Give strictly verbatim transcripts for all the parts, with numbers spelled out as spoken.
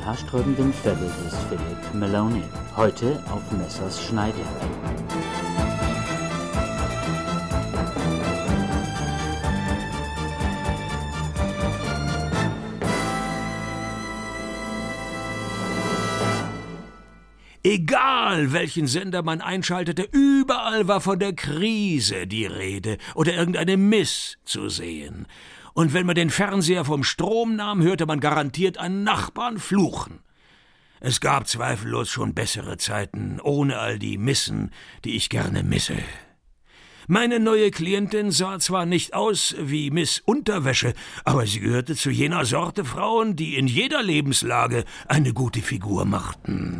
haarsträubenden Fälle des Philip Maloney. Heute auf Messers Schneidjagd. Egal, welchen Sender man einschaltete, überall war von der Krise die Rede oder irgendeine Miss zu sehen. Und wenn man den Fernseher vom Strom nahm, hörte man garantiert einen Nachbarn fluchen. Es gab zweifellos schon bessere Zeiten, ohne all die Missen, die ich gerne misse. Meine neue Klientin sah zwar nicht aus wie Miss Unterwäsche, aber sie gehörte zu jener Sorte Frauen, die in jeder Lebenslage eine gute Figur machten.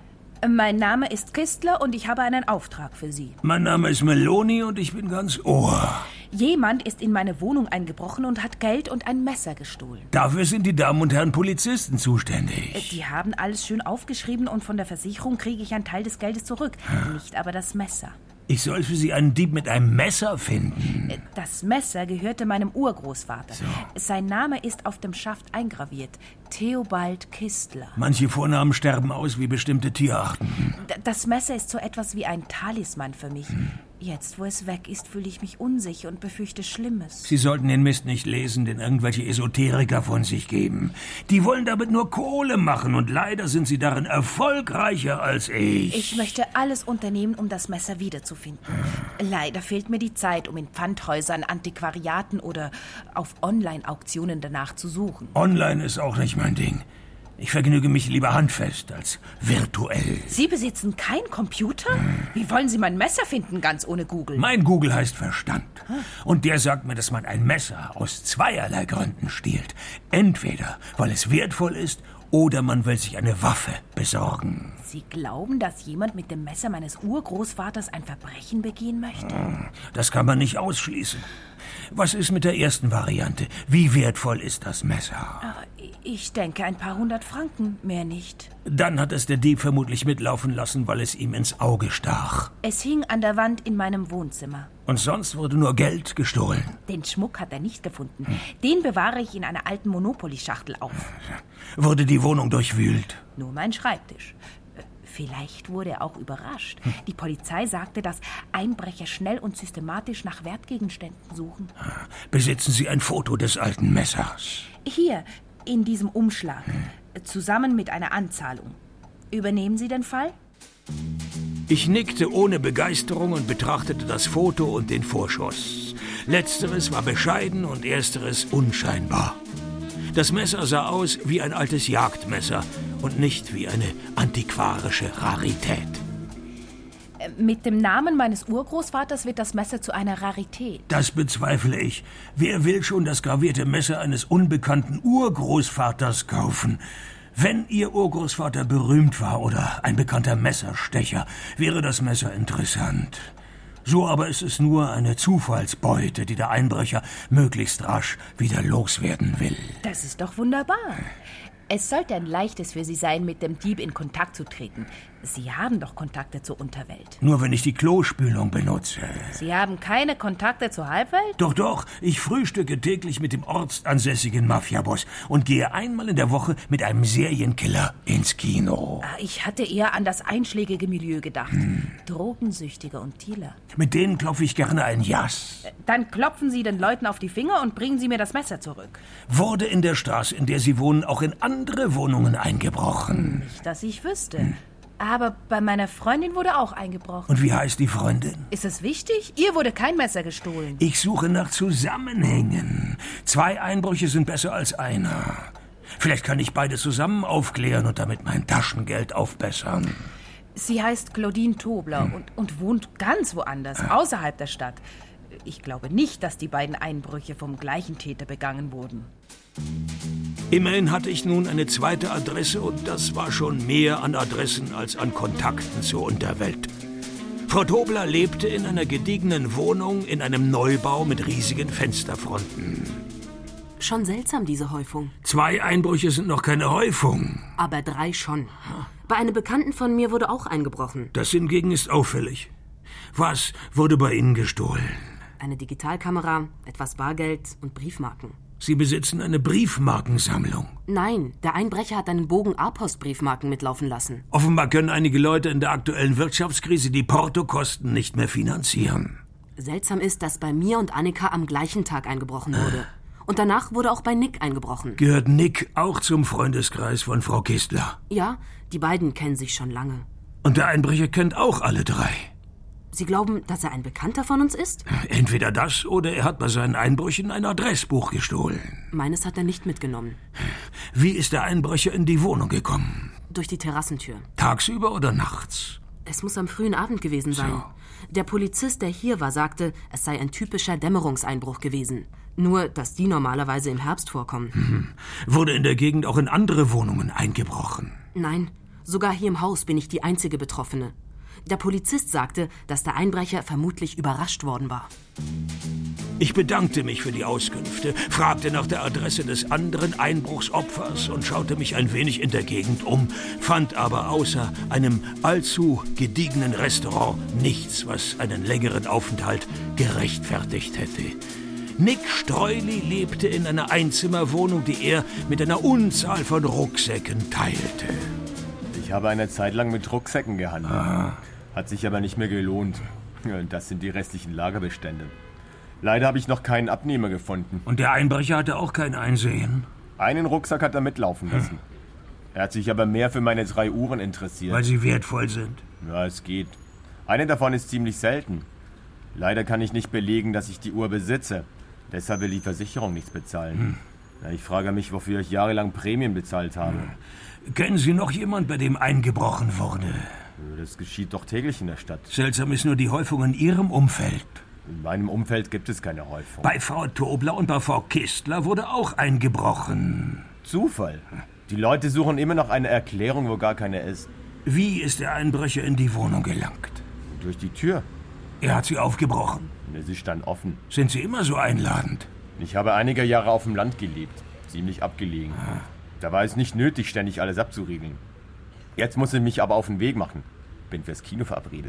Mein Name ist Kistler und ich habe einen Auftrag für Sie. Mein Name ist Meloni und ich bin ganz Ohr. Jemand ist in meine Wohnung eingebrochen und hat Geld und ein Messer gestohlen. Dafür sind die Damen und Herren Polizisten zuständig. Die haben alles schön aufgeschrieben und von der Versicherung kriege ich einen Teil des Geldes zurück. Hm. Nicht aber das Messer. Ich soll für Sie einen Dieb mit einem Messer finden. Das Messer gehörte meinem Urgroßvater. So. Sein Name ist auf dem Schaft eingraviert. Theobald Kistler. Manche Vornamen sterben aus wie bestimmte Tierarten. D- das Messer ist so etwas wie ein Talisman für mich. Hm. Jetzt, wo es weg ist, fühle ich mich unsicher und befürchte Schlimmes. Sie sollten den Mist nicht lesen, den irgendwelche Esoteriker von sich geben. Die wollen damit nur Kohle machen und leider sind sie darin erfolgreicher als ich. Ich möchte alles unternehmen, um das Messer wiederzufinden. Hm. Leider fehlt mir die Zeit, um in Pfandhäusern, Antiquariaten oder auf Online-Auktionen danach zu suchen. Online ist auch nicht mein Ding. Ich vergnüge mich lieber handfest als virtuell. Sie besitzen keinen Computer? Hm. Wie wollen Sie mein Messer finden, ganz ohne Google? Mein Google heißt Verstand. Hm. Und der sagt mir, dass man ein Messer aus zweierlei Gründen stiehlt. Entweder, weil es wertvoll ist, oder man will sich eine Waffe besorgen. Sie glauben, dass jemand mit dem Messer meines Urgroßvaters ein Verbrechen begehen möchte? Hm. Das kann man nicht ausschließen. Was ist mit der ersten Variante? Wie wertvoll ist das Messer? Ich denke, ein paar hundert Franken, mehr nicht. Dann hat es der Dieb vermutlich mitlaufen lassen, weil es ihm ins Auge stach. Es hing an der Wand in meinem Wohnzimmer. Und sonst wurde nur Geld gestohlen? Den Schmuck hat er nicht gefunden. Hm. Den bewahre ich in einer alten Monopoly-Schachtel auf. Wurde die Wohnung durchwühlt? Nur mein Schreibtisch. Vielleicht wurde er auch überrascht. Hm. Die Polizei sagte, dass Einbrecher schnell und systematisch nach Wertgegenständen suchen. Besitzen Sie ein Foto des alten Messers? Hier, in diesem Umschlag. Hm. Zusammen mit einer Anzahlung. Übernehmen Sie den Fall? Ich nickte ohne Begeisterung und betrachtete das Foto und den Vorschuss. Letzteres war bescheiden und ersteres unscheinbar. Das Messer sah aus wie ein altes Jagdmesser und nicht wie eine antiquarische Rarität. Mit dem Namen meines Urgroßvaters wird das Messer zu einer Rarität. Das bezweifle ich. Wer will schon das gravierte Messer eines unbekannten Urgroßvaters kaufen? Wenn Ihr Urgroßvater berühmt war oder ein bekannter Messerstecher, wäre das Messer interessant. So aber ist es nur eine Zufallsbeute, die der Einbrecher möglichst rasch wieder loswerden will. Das ist doch wunderbar. Es sollte ein leichtes für Sie sein, mit dem Dieb in Kontakt zu treten. Sie haben doch Kontakte zur Unterwelt. Nur wenn ich die Klospülung benutze. Sie haben keine Kontakte zur Halbwelt? Doch, doch. Ich frühstücke täglich mit dem ortsansässigen Mafiaboss und gehe einmal in der Woche mit einem Serienkiller ins Kino. Ich hatte eher an das einschlägige Milieu gedacht. Hm. Drogensüchtige und Dealer. Mit denen klopfe ich gerne ein Jas. Dann klopfen Sie den Leuten auf die Finger und bringen Sie mir das Messer zurück. Wurde in der Straße, in der Sie wohnen, auch in andere Wohnungen eingebrochen? Nicht, dass ich wüsste. Hm. Aber bei meiner Freundin wurde auch eingebrochen. Und wie heißt die Freundin? Ist es wichtig? Ihr wurde kein Messer gestohlen. Ich suche nach Zusammenhängen. Zwei Einbrüche sind besser als einer. Vielleicht kann ich beide zusammen aufklären und damit mein Taschengeld aufbessern. Sie heißt Claudine Tobler hm. und, und wohnt ganz woanders, ah. außerhalb der Stadt. Ich glaube nicht, dass die beiden Einbrüche vom gleichen Täter begangen wurden. Immerhin hatte ich nun eine zweite Adresse und das war schon mehr an Adressen als an Kontakten zur Unterwelt. Frau Tobler lebte in einer gediegenen Wohnung in einem Neubau mit riesigen Fensterfronten. Schon seltsam, diese Häufung. Zwei Einbrüche sind noch keine Häufung. Aber drei schon. Bei einem Bekannten von mir wurde auch eingebrochen. Das hingegen ist auffällig. Was wurde bei Ihnen gestohlen? Eine Digitalkamera, etwas Bargeld und Briefmarken. Sie besitzen eine Briefmarkensammlung. Nein, der Einbrecher hat einen Bogen A-Post-Briefmarken mitlaufen lassen. Offenbar können einige Leute in der aktuellen Wirtschaftskrise die Portokosten nicht mehr finanzieren. Seltsam ist, dass bei mir und Annika am gleichen Tag eingebrochen wurde. Und danach wurde auch bei Nick eingebrochen. Gehört Nick auch zum Freundeskreis von Frau Kistler? Ja, die beiden kennen sich schon lange. Und der Einbrecher kennt auch alle drei? Sie glauben, dass er ein Bekannter von uns ist? Entweder das oder er hat bei seinen Einbrüchen ein Adressbuch gestohlen. Meines hat er nicht mitgenommen. Wie ist der Einbrecher in die Wohnung gekommen? Durch die Terrassentür. Tagsüber oder nachts? Es muss am frühen Abend gewesen sein. So. Der Polizist, der hier war, sagte, es sei ein typischer Dämmerungseinbruch gewesen. Nur, dass die normalerweise im Herbst vorkommen. Mhm. Wurde in der Gegend auch in andere Wohnungen eingebrochen? Nein, sogar hier im Haus bin ich die einzige Betroffene. Der Polizist sagte, dass der Einbrecher vermutlich überrascht worden war. Ich bedankte mich für die Auskünfte, fragte nach der Adresse des anderen Einbruchsopfers und schaute mich ein wenig in der Gegend um, fand aber außer einem allzu gediegenen Restaurant nichts, was einen längeren Aufenthalt gerechtfertigt hätte. Nick Streuli lebte in einer Einzimmerwohnung, die er mit einer Unzahl von Rucksäcken teilte. Ich habe eine Zeit lang mit Rucksäcken gehandelt. Ah. Hat sich aber nicht mehr gelohnt. Das sind die restlichen Lagerbestände. Leider habe ich noch keinen Abnehmer gefunden. Und der Einbrecher hatte auch kein Einsehen? Einen Rucksack hat er mitlaufen lassen. Hm. Er hat sich aber mehr für meine drei Uhren interessiert. Weil sie wertvoll sind? Ja, es geht. Eine davon ist ziemlich selten. Leider kann ich nicht belegen, dass ich die Uhr besitze. Deshalb will die Versicherung nichts bezahlen. Hm. Na, ich frage mich, wofür ich jahrelang Prämien bezahlt habe. Hm. Kennen Sie noch jemand, bei dem eingebrochen wurde? Das geschieht doch täglich in der Stadt. Seltsam ist nur die Häufung in Ihrem Umfeld. In meinem Umfeld gibt es keine Häufung. Bei Frau Tobler und bei Frau Kistler wurde auch eingebrochen. Zufall. Die Leute suchen immer noch eine Erklärung, wo gar keine ist. Wie ist der Einbrecher in die Wohnung gelangt? Durch die Tür. Er hat sie aufgebrochen? Sie stand offen. Sind Sie immer so einladend? Ich habe einige Jahre auf dem Land gelebt. Ziemlich abgelegen. Ah. Da war es nicht nötig, ständig alles abzuriegeln. Jetzt muss ich mich aber auf den Weg machen. Bin fürs Kino verabredet.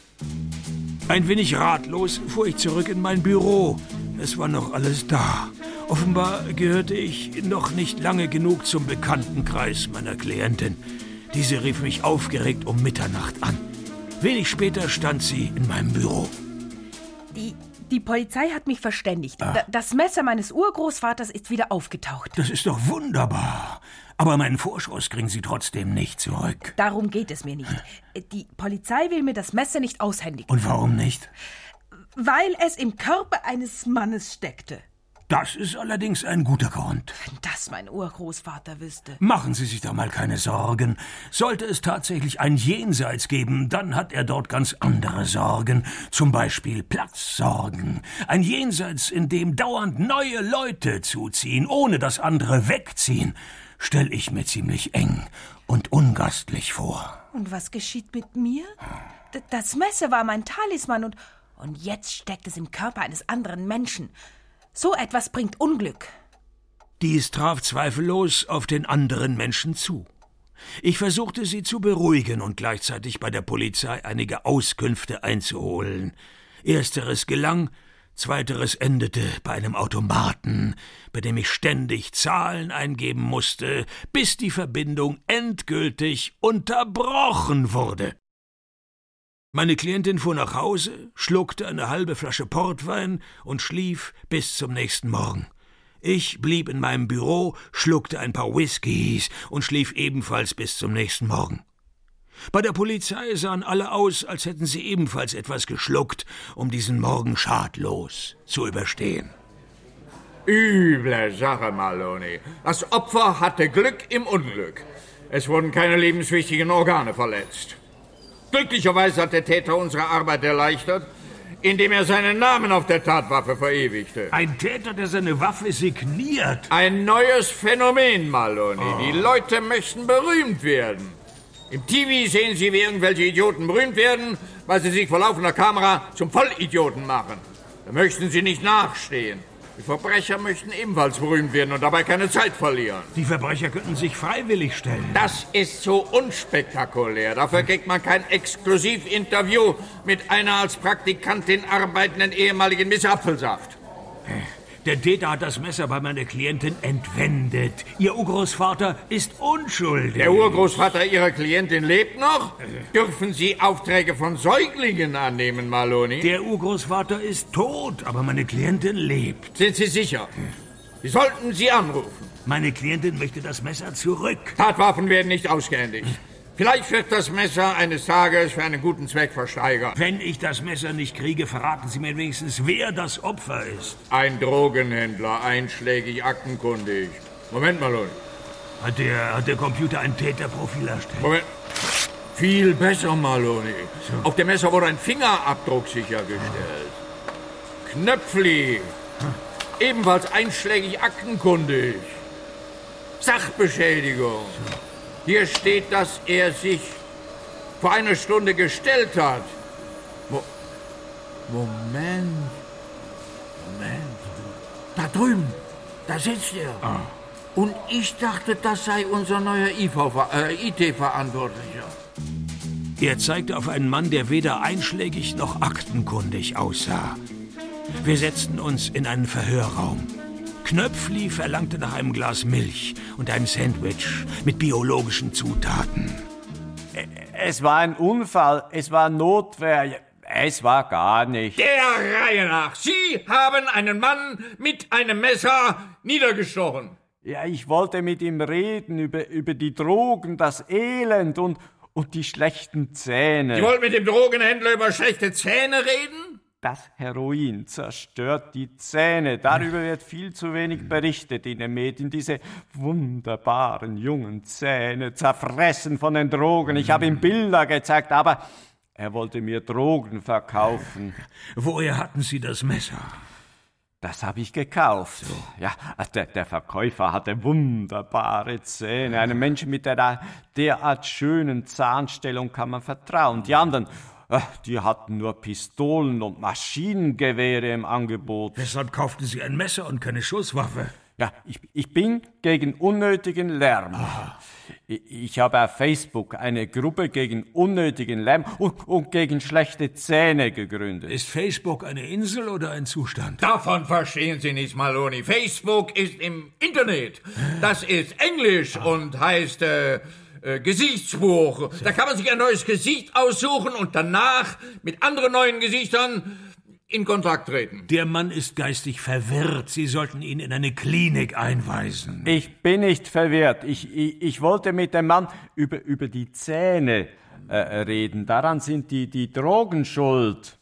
Ein wenig ratlos fuhr ich zurück in mein Büro. Es war noch alles da. Offenbar gehörte ich noch nicht lange genug zum Bekanntenkreis meiner Klientin. Diese rief mich aufgeregt um Mitternacht an. Wenig später stand sie in meinem Büro. Die, die Polizei hat mich verständigt. Ah. Da, das Messer meines Urgroßvaters ist wieder aufgetaucht. Das ist doch wunderbar. Aber meinen Vorschuss kriegen Sie trotzdem nicht zurück. Darum geht es mir nicht. Die Polizei will mir das Messer nicht aushändigen. Und warum nicht? Weil es im Körper eines Mannes steckte. Das ist allerdings ein guter Grund. Wenn das mein Urgroßvater wüsste. Machen Sie sich doch mal keine Sorgen. Sollte es tatsächlich ein Jenseits geben, dann hat er dort ganz andere Sorgen. Zum Beispiel Platzsorgen. Ein Jenseits, in dem dauernd neue Leute zuziehen, ohne dass andere wegziehen, stelle ich mir ziemlich eng und ungastlich vor. Und was geschieht mit mir? D- das Messer war mein Talisman und, und jetzt steckt es im Körper eines anderen Menschen. So etwas bringt Unglück. Dies traf zweifellos auf den anderen Menschen zu. Ich versuchte, sie zu beruhigen und gleichzeitig bei der Polizei einige Auskünfte einzuholen. Ersteres gelang, zweiteres endete bei einem Automaten, bei dem ich ständig Zahlen eingeben musste, bis die Verbindung endgültig unterbrochen wurde. Meine Klientin fuhr nach Hause, schluckte eine halbe Flasche Portwein und schlief bis zum nächsten Morgen. Ich blieb in meinem Büro, schluckte ein paar Whiskys und schlief ebenfalls bis zum nächsten Morgen. Bei der Polizei sahen alle aus, als hätten sie ebenfalls etwas geschluckt, um diesen Morgen schadlos zu überstehen. Üble Sache, Maloney. Das Opfer hatte Glück im Unglück. Es wurden keine lebenswichtigen Organe verletzt. Glücklicherweise hat der Täter unsere Arbeit erleichtert, indem er seinen Namen auf der Tatwaffe verewigte. Ein Täter, der seine Waffe signiert. Ein neues Phänomen, Maloney. Oh. Die Leute möchten berühmt werden. Im T V sehen sie, wie irgendwelche Idioten berühmt werden, weil sie sich vor laufender Kamera zum Vollidioten machen. Da möchten sie nicht nachstehen. Die Verbrecher möchten ebenfalls berühmt werden und dabei keine Zeit verlieren. Die Verbrecher könnten sich freiwillig stellen. Das ist so unspektakulär. Dafür kriegt man kein Exklusivinterview mit einer als Praktikantin arbeitenden ehemaligen Miss Apfelsaft. Der Täter hat das Messer bei meiner Klientin entwendet. Ihr Urgroßvater ist unschuldig. Der Urgroßvater Ihrer Klientin lebt noch? Dürfen Sie Aufträge von Säuglingen annehmen, Maloney? Der Urgroßvater ist tot, aber meine Klientin lebt. Sind Sie sicher? Sie sollten sie anrufen. Meine Klientin möchte das Messer zurück. Tatwaffen werden nicht ausgehändigt. Vielleicht wird das Messer eines Tages für einen guten Zweck versteigert. Wenn ich das Messer nicht kriege, verraten Sie mir wenigstens, wer das Opfer ist. Ein Drogenhändler, einschlägig, aktenkundig. Moment, Maloney. Hat der, hat der Computer ein Täterprofil erstellt? Moment. Viel besser, Maloney. So. Auf dem Messer wurde ein Fingerabdruck sichergestellt. Knöpfli. Ebenfalls einschlägig, aktenkundig. Sachbeschädigung. Hier steht, dass er sich vor einer Stunde gestellt hat. Mo Moment. Moment. Da drüben, da sitzt er. Ah. Und ich dachte, das sei unser neuer I T-Verantwortlicher. Er zeigte auf einen Mann, der weder einschlägig noch aktenkundig aussah. Wir setzten uns in einen Verhörraum. Knöpfli verlangte nach einem Glas Milch und einem Sandwich mit biologischen Zutaten. Es war ein Unfall, es war Notwehr, es war gar nicht. Der Reihe nach. Sie haben einen Mann mit einem Messer niedergestochen. Ja, ich wollte mit ihm reden über, über die Drogen, das Elend und, und die schlechten Zähne. Sie wollten mit dem Drogenhändler über schlechte Zähne reden? Das Heroin zerstört die Zähne. Darüber wird viel zu wenig berichtet in den Medien. Diese wunderbaren jungen Zähne, zerfressen von den Drogen. Ich habe ihm Bilder gezeigt, aber er wollte mir Drogen verkaufen. Woher hatten Sie das Messer? Das habe ich gekauft. So. Ja, der, der Verkäufer hatte wunderbare Zähne. Einem Menschen mit einer derart schönen Zahnstellung kann man vertrauen. Die anderen... Die hatten nur Pistolen und Maschinengewehre im Angebot. Weshalb kauften Sie ein Messer und keine Schusswaffe? Ja, ich, ich bin gegen unnötigen Lärm. Aha. Ich, ich habe auf Facebook eine Gruppe gegen unnötigen Lärm und, und gegen schlechte Zähne gegründet. Ist Facebook eine Insel oder ein Zustand? Davon verstehen Sie nichts, Maloney. Facebook ist im Internet. Das ist Englisch ah. und heißt... Äh, Äh, Gesichtsbuch. Da kann man sich ein neues Gesicht aussuchen und danach mit anderen neuen Gesichtern in Kontakt treten. Der Mann ist geistig verwirrt. Sie sollten ihn in eine Klinik einweisen. Ich bin nicht verwirrt. Ich, ich, ich wollte mit dem Mann über, über die Zähne äh, reden. Daran sind die, die Drogen schuld.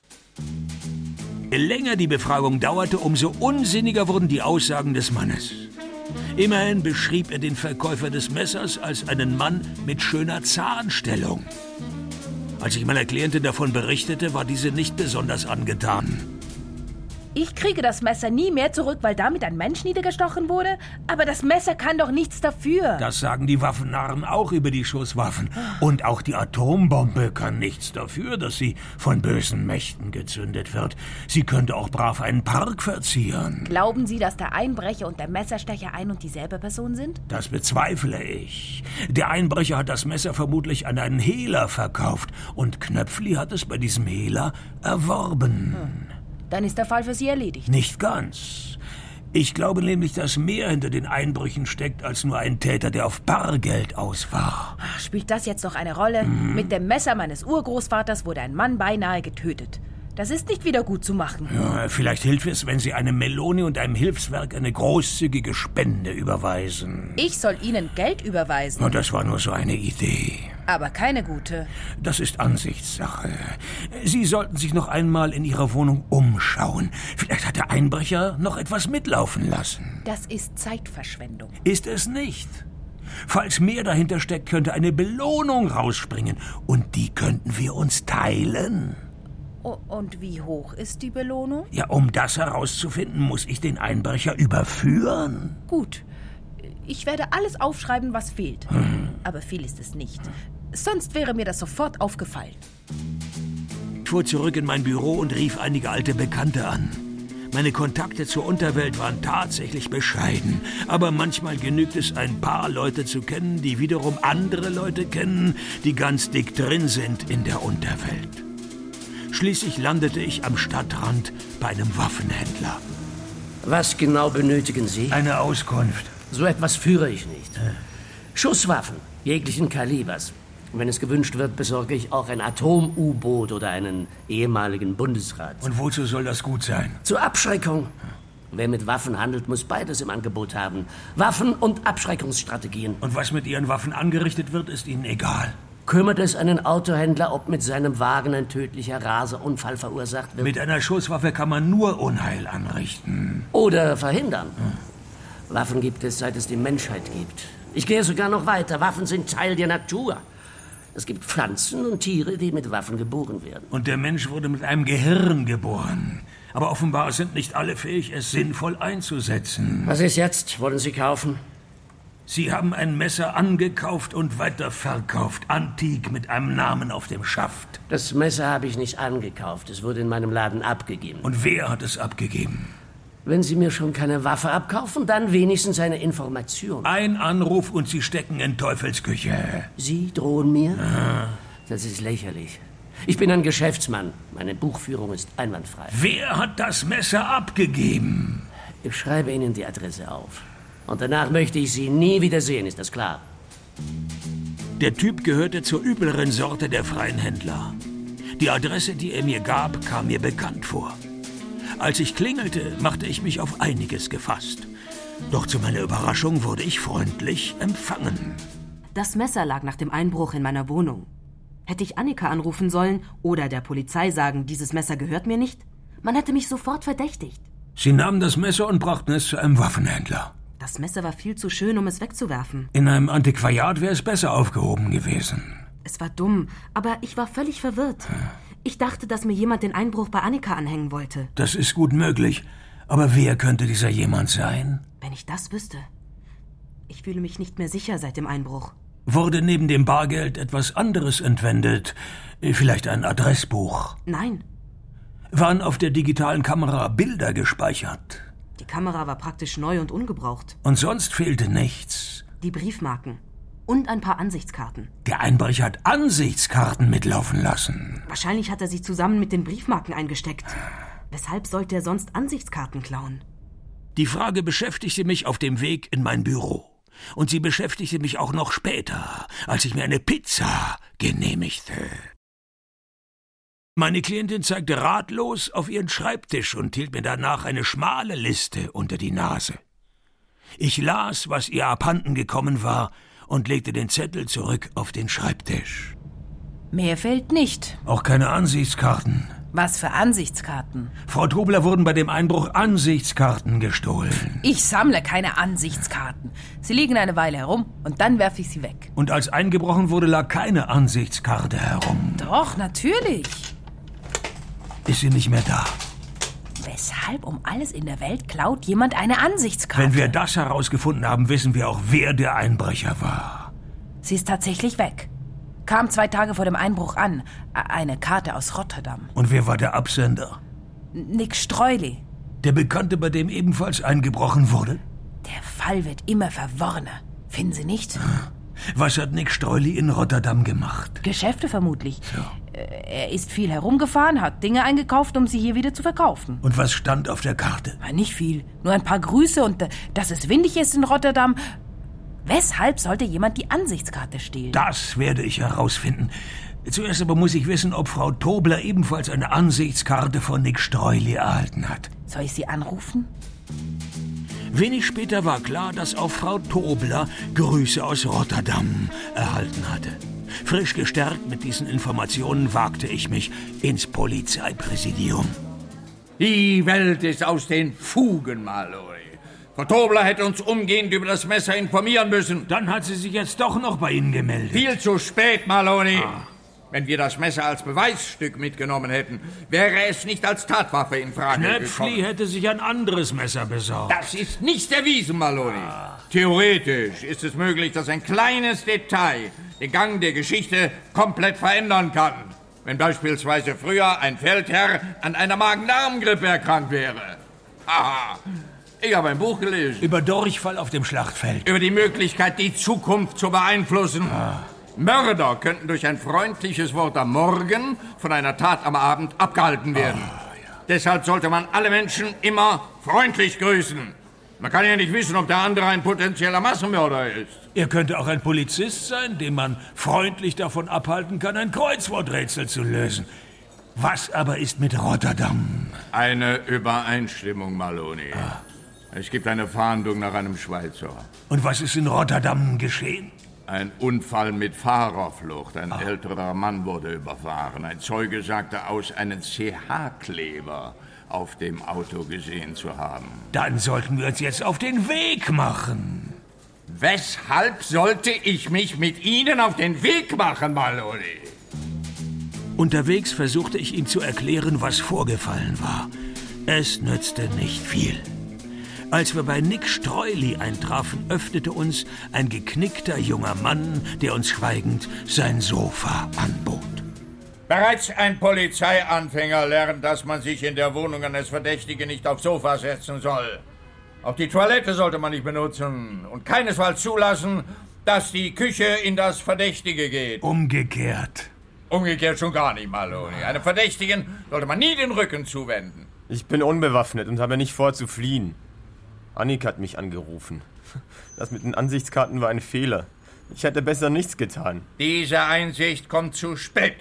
Je länger die Befragung dauerte, umso unsinniger wurden die Aussagen des Mannes. Immerhin beschrieb er den Verkäufer des Messers als einen Mann mit schöner Zahnstellung. Als ich meiner Klientin davon berichtete, war diese nicht besonders angetan. Ich kriege das Messer nie mehr zurück, weil damit ein Mensch niedergestochen wurde? Aber das Messer kann doch nichts dafür. Das sagen die Waffennarren auch über die Schusswaffen. Und auch die Atombombe kann nichts dafür, dass sie von bösen Mächten gezündet wird. Sie könnte auch brav einen Park verzieren. Glauben Sie, dass der Einbrecher und der Messerstecher ein und dieselbe Person sind? Das bezweifle ich. Der Einbrecher hat das Messer vermutlich an einen Hehler verkauft. Und Knöpfli hat es bei diesem Hehler erworben. Hm. Dann ist der Fall für Sie erledigt. Nicht ganz. Ich glaube nämlich, dass mehr hinter den Einbrüchen steckt, als nur ein Täter, der auf Bargeld aus war. Ach, spielt das jetzt noch eine Rolle? Mhm. Mit dem Messer meines Urgroßvaters wurde ein Mann beinahe getötet. Das ist nicht wieder gut zu machen. Ja, vielleicht hilft es, wenn Sie einem Meloni und einem Hilfswerk eine großzügige Spende überweisen. Ich soll Ihnen Geld überweisen? Und das war nur so eine Idee. Aber keine gute. Das ist Ansichtssache. Sie sollten sich noch einmal in Ihrer Wohnung umschauen. Vielleicht hat der Einbrecher noch etwas mitlaufen lassen. Das ist Zeitverschwendung. Ist es nicht. Falls mehr dahinter steckt, könnte eine Belohnung rausspringen. Und die könnten wir uns teilen. Und wie hoch ist die Belohnung? Ja, um das herauszufinden, muss ich den Einbrecher überführen. Gut. Ich werde alles aufschreiben, was fehlt. Hm. Aber viel ist es nicht. Sonst wäre mir das sofort aufgefallen. Ich fuhr zurück in mein Büro und rief einige alte Bekannte an. Meine Kontakte zur Unterwelt waren tatsächlich bescheiden. Aber manchmal genügt es, ein paar Leute zu kennen, die wiederum andere Leute kennen, die ganz dick drin sind in der Unterwelt. Schließlich landete ich am Stadtrand bei einem Waffenhändler. Was genau benötigen Sie? Eine Auskunft. So etwas führe ich nicht. Schusswaffen, jeglichen Kalibers. Wenn es gewünscht wird, besorge ich auch ein Atom-U-Boot oder einen ehemaligen Bundesrat. Und wozu soll das gut sein? Zur Abschreckung. Wer mit Waffen handelt, muss beides im Angebot haben. Waffen und Abschreckungsstrategien. Und was mit Ihren Waffen angerichtet wird, ist Ihnen egal. Kümmert es einen Autohändler, ob mit seinem Wagen ein tödlicher Raserunfall verursacht wird? Mit einer Schusswaffe kann man nur Unheil anrichten. Oder verhindern. Hm. Waffen gibt es, seit es die Menschheit gibt. Ich gehe sogar noch weiter. Waffen sind Teil der Natur. Es gibt Pflanzen und Tiere, die mit Waffen geboren werden. Und der Mensch wurde mit einem Gehirn geboren. Aber offenbar sind nicht alle fähig, es sinnvoll einzusetzen. Was ist jetzt? Wollen Sie kaufen? Sie haben ein Messer angekauft und weiterverkauft. Antik mit einem Namen auf dem Schaft. Das Messer habe ich nicht angekauft. Es wurde in meinem Laden abgegeben. Und wer hat es abgegeben? Wenn Sie mir schon keine Waffe abkaufen, dann wenigstens eine Information. Ein Anruf und Sie stecken in Teufelsküche. Sie drohen mir? Ah. Das ist lächerlich. Ich bin ein Geschäftsmann. Meine Buchführung ist einwandfrei. Wer hat das Messer abgegeben? Ich schreibe Ihnen die Adresse auf. Und danach möchte ich Sie nie wiedersehen, ist das klar? Der Typ gehörte zur übleren Sorte der freien Händler. Die Adresse, die er mir gab, kam mir bekannt vor. Als ich klingelte, machte ich mich auf einiges gefasst. Doch zu meiner Überraschung wurde ich freundlich empfangen. Das Messer lag nach dem Einbruch in meiner Wohnung. Hätte ich Annika anrufen sollen oder der Polizei sagen, dieses Messer gehört mir nicht? Man hätte mich sofort verdächtigt. Sie nahmen das Messer und brachten es zu einem Waffenhändler. Das Messer war viel zu schön, um es wegzuwerfen. In einem Antiquariat wäre es besser aufgehoben gewesen. Es war dumm, aber ich war völlig verwirrt. Ich dachte, dass mir jemand den Einbruch bei Annika anhängen wollte. Das ist gut möglich. Aber wer könnte dieser jemand sein? Wenn ich das wüsste. Ich fühle mich nicht mehr sicher seit dem Einbruch. Wurde neben dem Bargeld etwas anderes entwendet? Vielleicht ein Adressbuch? Nein. Waren auf der digitalen Kamera Bilder gespeichert? Die Kamera war praktisch neu und ungebraucht. Und sonst fehlte nichts? Die Briefmarken. Und ein paar Ansichtskarten. Der Einbrecher hat Ansichtskarten mitlaufen lassen. Wahrscheinlich hat er sie zusammen mit den Briefmarken eingesteckt. Weshalb sollte er sonst Ansichtskarten klauen? Die Frage beschäftigte mich auf dem Weg in mein Büro. Und sie beschäftigte mich auch noch später, als ich mir eine Pizza genehmigte. Meine Klientin zeigte ratlos auf ihren Schreibtisch und hielt mir danach eine schmale Liste unter die Nase. Ich las, was ihr abhanden gekommen war, und legte den Zettel zurück auf den Schreibtisch. Mehr fehlt nicht. Auch keine Ansichtskarten. Was für Ansichtskarten? Frau Tobler wurden bei dem Einbruch Ansichtskarten gestohlen. Ich sammle keine Ansichtskarten. Sie liegen eine Weile herum und dann werfe ich sie weg. Und als eingebrochen wurde, lag keine Ansichtskarte herum. Doch, natürlich. Ist sie nicht mehr da? Weshalb um alles in der Welt klaut jemand eine Ansichtskarte? Wenn wir das herausgefunden haben, wissen wir auch, wer der Einbrecher war. Sie ist tatsächlich weg. Kam zwei Tage vor dem Einbruch an. Eine Karte aus Rotterdam. Und wer war der Absender? Nick Streuli. Der Bekannte, bei dem ebenfalls eingebrochen wurde? Der Fall wird immer verworrener. Finden Sie nicht? Was hat Nick Streuli in Rotterdam gemacht? Geschäfte vermutlich. So. Er ist viel herumgefahren, hat Dinge eingekauft, um sie hier wieder zu verkaufen. Und was stand auf der Karte? Nicht viel. Nur ein paar Grüße und dass es windig ist in Rotterdam. Weshalb sollte jemand die Ansichtskarte stehlen? Das werde ich herausfinden. Zuerst aber muss ich wissen, ob Frau Tobler ebenfalls eine Ansichtskarte von Nick Streuli erhalten hat. Soll ich sie anrufen? Wenig später war klar, dass auch Frau Tobler Grüße aus Rotterdam erhalten hatte. Frisch gestärkt mit diesen Informationen wagte ich mich ins Polizeipräsidium. Die Welt ist aus den Fugen, Malloy. Frau Tobler hätte uns umgehend über das Messer informieren müssen. Dann hat sie sich jetzt doch noch bei Ihnen gemeldet. Viel zu spät, Maloney. Ah. Wenn wir das Messer als Beweisstück mitgenommen hätten, wäre es nicht als Tatwaffe in Frage Knöpfli gekommen. hätte sich ein anderes Messer besorgt. Das ist nicht erwiesen, Maloney. Ah. Theoretisch ist es möglich, dass ein kleines Detail den Gang der Geschichte komplett verändern kann. Wenn beispielsweise früher ein Feldherr an einer Magen-Darm-Grippe erkrankt wäre. Aha. Ich habe ein Buch gelesen. Über Durchfall auf dem Schlachtfeld. Über die Möglichkeit, die Zukunft zu beeinflussen. Ah. Mörder könnten durch ein freundliches Wort am Morgen von einer Tat am Abend abgehalten werden. Oh, ja. Deshalb sollte man alle Menschen immer freundlich grüßen. Man kann ja nicht wissen, ob der andere ein potenzieller Massenmörder ist. Er könnte auch ein Polizist sein, den man freundlich davon abhalten kann, ein Kreuzworträtsel zu lösen. Was aber ist mit Rotterdam? Eine Übereinstimmung, Maloney. Ah. Es gibt eine Fahndung nach einem Schweizer. Und was ist in Rotterdam geschehen? Ein Unfall mit Fahrerflucht. Ein ah. älterer Mann wurde überfahren. Ein Zeuge sagte aus, einen C H-Kleber auf dem Auto gesehen zu haben. Dann sollten wir uns jetzt auf den Weg machen. Weshalb sollte ich mich mit Ihnen auf den Weg machen, Maloney? Unterwegs versuchte ich ihm zu erklären, was vorgefallen war. Es nützte nicht viel. Als wir bei Nick Streuli eintrafen, öffnete uns ein geknickter junger Mann, der uns schweigend sein Sofa anbot. Bereits ein Polizeianfänger lernt, dass man sich in der Wohnung eines Verdächtigen nicht aufs Sofa setzen soll. Auch die Toilette sollte man nicht benutzen und keinesfalls zulassen, dass die Küche in das Verdächtige geht. Umgekehrt. Umgekehrt schon gar nicht, Maloney. Einem Verdächtigen sollte man nie den Rücken zuwenden. Ich bin unbewaffnet und habe nicht vor zu fliehen. Annika hat mich angerufen. Das mit den Ansichtskarten war ein Fehler. Ich hätte besser nichts getan. Diese Einsicht kommt zu spät.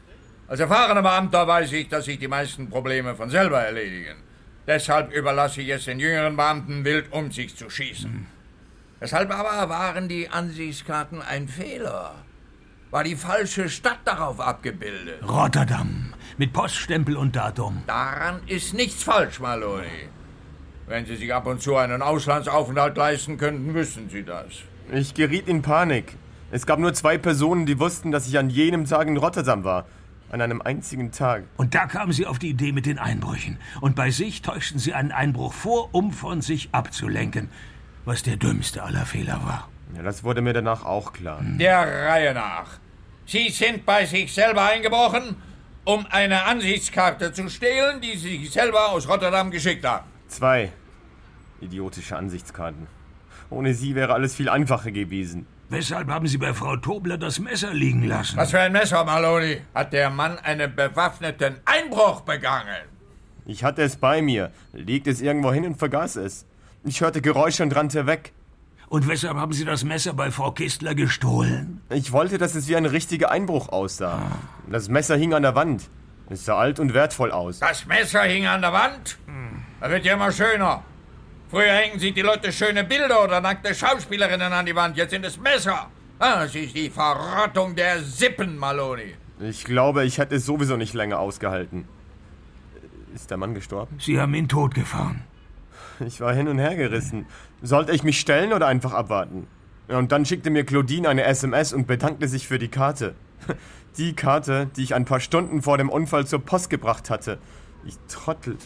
Als erfahrener Beamter weiß ich, dass sich die meisten Probleme von selber erledigen. Deshalb überlasse ich es den jüngeren Beamten, wild um sich zu schießen. Hm. Weshalb aber waren die Ansichtskarten ein Fehler? War die falsche Stadt darauf abgebildet? Rotterdam, mit Poststempel und Datum. Daran ist nichts falsch, Maloney. Wenn Sie sich ab und zu einen Auslandsaufenthalt leisten könnten, wüssten Sie das. Ich geriet in Panik. Es gab nur zwei Personen, die wussten, dass ich an jenem Tag in Rotterdam war. An einem einzigen Tag. Und da kamen Sie auf die Idee mit den Einbrüchen. Und bei sich täuschten Sie einen Einbruch vor, um von sich abzulenken. Was der dümmste aller Fehler war. Ja, das wurde mir danach auch klar. Der Reihe nach. Sie sind bei sich selber eingebrochen, um eine Ansichtskarte zu stehlen, die Sie sich selber aus Rotterdam geschickt haben. Zwei idiotische Ansichtskarten. Ohne sie wäre alles viel einfacher gewesen. Weshalb haben Sie bei Frau Tobler das Messer liegen lassen? Was für ein Messer, Maloney? Hat der Mann einen bewaffneten Einbruch begangen? Ich hatte es bei mir, legte es irgendwo hin und vergaß es. Ich hörte Geräusche und rannte weg. Und weshalb haben Sie das Messer bei Frau Kistler gestohlen? Ich wollte, dass es wie ein richtiger Einbruch aussah. Ah. Das Messer hing an der Wand. Es sah alt und wertvoll aus. Das Messer hing an der Wand? Hm. Das wird ja immer schöner. Früher hängen sich die Leute schöne Bilder oder nackte Schauspielerinnen an die Wand. Jetzt sind es Messer. Das ist die Verrottung der Sippen, Maloney. Ich glaube, ich hätte es sowieso nicht länger ausgehalten. Ist der Mann gestorben? Sie haben ihn totgefahren. Ich war hin und her gerissen. Sollte ich mich stellen oder einfach abwarten? Und dann schickte mir Claudine eine S M S und bedankte sich für die Karte. Die Karte, die ich ein paar Stunden vor dem Unfall zur Post gebracht hatte. Ich Trottel.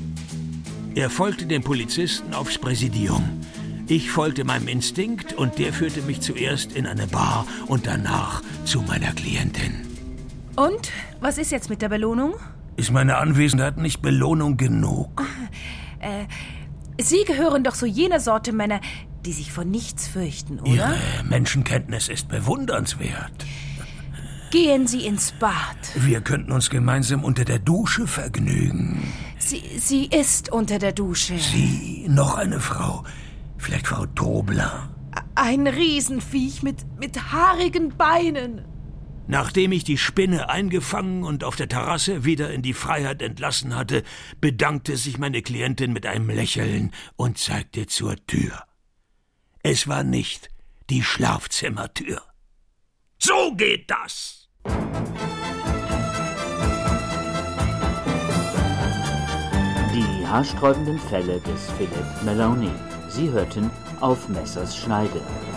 Er folgte dem Polizisten aufs Präsidium. Ich folgte meinem Instinkt und der führte mich zuerst in eine Bar und danach zu meiner Klientin. Und? Was ist jetzt mit der Belohnung? Ist meine Anwesenheit nicht Belohnung genug? Äh, Sie gehören doch zu jener Sorte Männer, die sich vor nichts fürchten, oder? Ihre Menschenkenntnis ist bewundernswert. Gehen Sie ins Bad. Wir könnten uns gemeinsam unter der Dusche vergnügen. Sie, sie ist unter der Dusche. Sie, noch eine Frau. Vielleicht Frau Tobler. Ein Riesenviech mit, mit haarigen Beinen. Nachdem ich die Spinne eingefangen und auf der Terrasse wieder in die Freiheit entlassen hatte, bedankte sich meine Klientin mit einem Lächeln und zeigte zur Tür. Es war nicht die Schlafzimmertür. So geht das! Die haarsträubenden Fälle des Philip Maloney. Sie hörten Auf Messers Schneide.